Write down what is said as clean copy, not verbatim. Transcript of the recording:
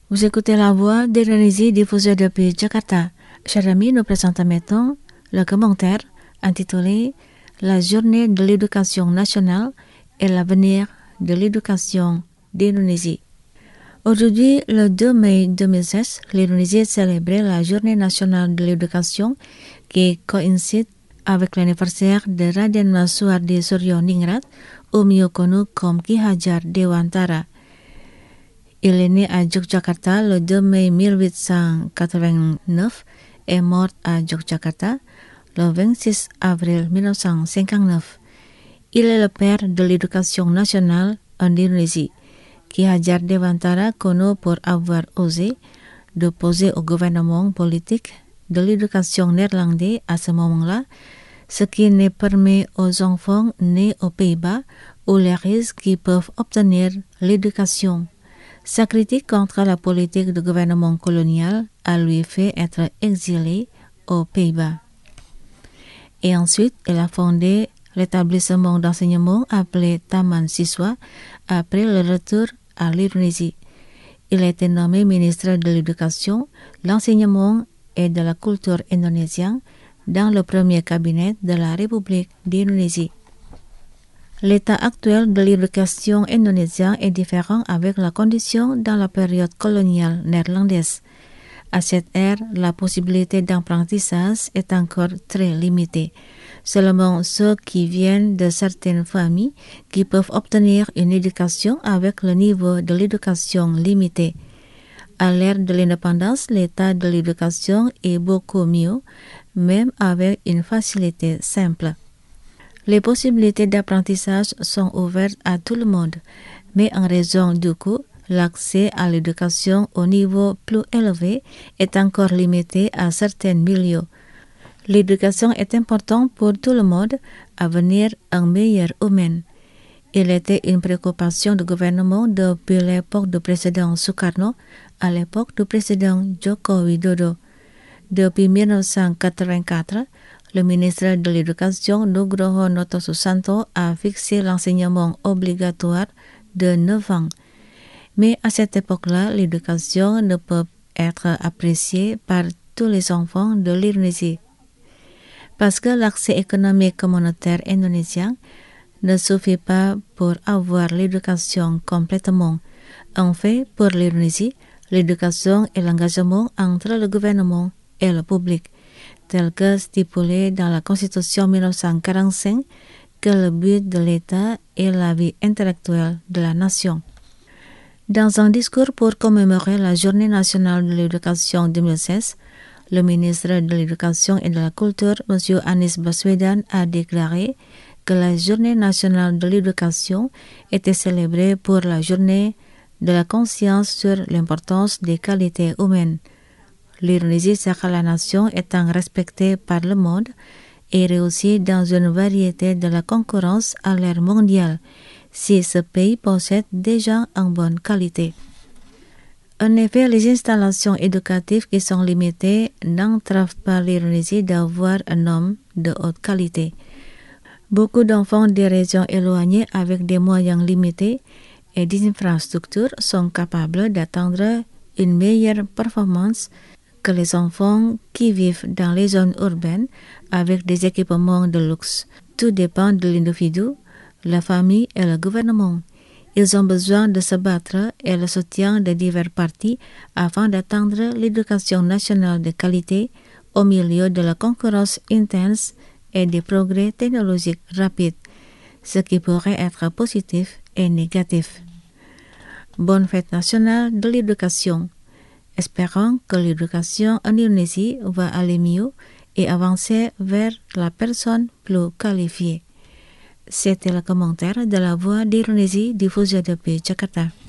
Vous écoutez la voix d'Indonésie diffusée depuis Jakarta. Chers amis, nous présentons maintenant le commentaire intitulé La journée de l'éducation nationale et l'avenir de l'éducation d'Indonésie. Aujourd'hui, le 2 mai 2016, l'Indonésie célébrait la journée nationale de l'éducation qui coïncide avec l'anniversaire de Raden Suhardi Suryo-Ningrat, ou mieux connu comme Ki Hajar Dewantara. Il est né à Yogyakarta le 2 mai 1889 et mort à Yogyakarta le 26 avril 1959. Il est le père de l'éducation nationale en Indonésie. Ki Hajar Dewantara, connu pour avoir osé d'opposer au gouvernement politique de l'éducation néerlandais à ce moment-là, ce qui ne permet aux enfants nés aux Pays-Bas ou les risques qui peuvent obtenir l'éducation. Sa critique contre la politique du gouvernement colonial a lui fait être exilé aux Pays-Bas. Et ensuite, elle a fondé l'établissement d'enseignement appelé Taman Siswa après le retour à l'Indonésie. Il a été nommé ministre de l'Éducation, l'enseignement et de la culture indonésien dans le premier cabinet de la République d'Indonésie. L'état actuel de l'éducation indonésienne est différent avec la condition dans la période coloniale néerlandaise. À cette ère, la possibilité d'apprentissage est encore très limitée. Seulement ceux qui viennent de certaines familles qui peuvent obtenir une éducation avec le niveau de l'éducation limité. À l'ère de l'indépendance, l'état de l'éducation est beaucoup mieux, même avec une facilité simple. Les possibilités d'apprentissage sont ouvertes à tout le monde, mais en raison du coût, l'accès à l'éducation au niveau plus élevé est encore limité à certains milieux. L'éducation est importante pour tout le monde à venir un meilleur humain. Il était une préoccupation du gouvernement depuis l'époque du président Sukarno à l'époque du président Joko Widodo. Depuis 1984, le ministre de l'Éducation, Nugroho Noto Susanto, a fixé l'enseignement obligatoire de 9 ans. Mais à cette époque-là, l'éducation ne peut être appréciée par tous les enfants de l'Indonésie. Parce que l'accès économique communautaire indonésien ne suffit pas pour avoir l'éducation complètement. En fait, pour l'Indonésie, l'éducation est l'engagement entre le gouvernement et le public, tel que stipulé dans la Constitution 1945, que le but de l'État est la vie intellectuelle de la nation. Dans un discours pour commémorer la Journée nationale de l'éducation 2016, le ministre de l'Éducation et de la Culture, M. Anies Baswedan, a déclaré que la Journée nationale de l'éducation était célébrée pour la journée de la conscience sur l'importance des qualités humaines. L'Indonésie sera la nation étant respectée par le monde et réussie dans une variété de la concurrence à l'ère mondiale, si ce pays possède déjà une bonne qualité. En effet, les installations éducatives qui sont limitées n'entravent pas l'Indonésie d'avoir un homme de haute qualité. Beaucoup d'enfants des régions éloignées avec des moyens limités et des infrastructures sont capables d'atteindre une meilleure performance que les enfants qui vivent dans les zones urbaines avec des équipements de luxe. Tout dépend de l'individu, la famille et le gouvernement. Ils ont besoin de se battre et le soutien de divers partis afin d'atteindre l'éducation nationale de qualité au milieu de la concurrence intense et des progrès technologiques rapides, ce qui pourrait être positif et négatif. Bonne fête nationale de l'éducation. Espérons que l'éducation en Indonésie va aller mieux et avancer vers la personne plus qualifiée. C'était le commentaire de la voix d'Indonésie diffusée depuis Jakarta.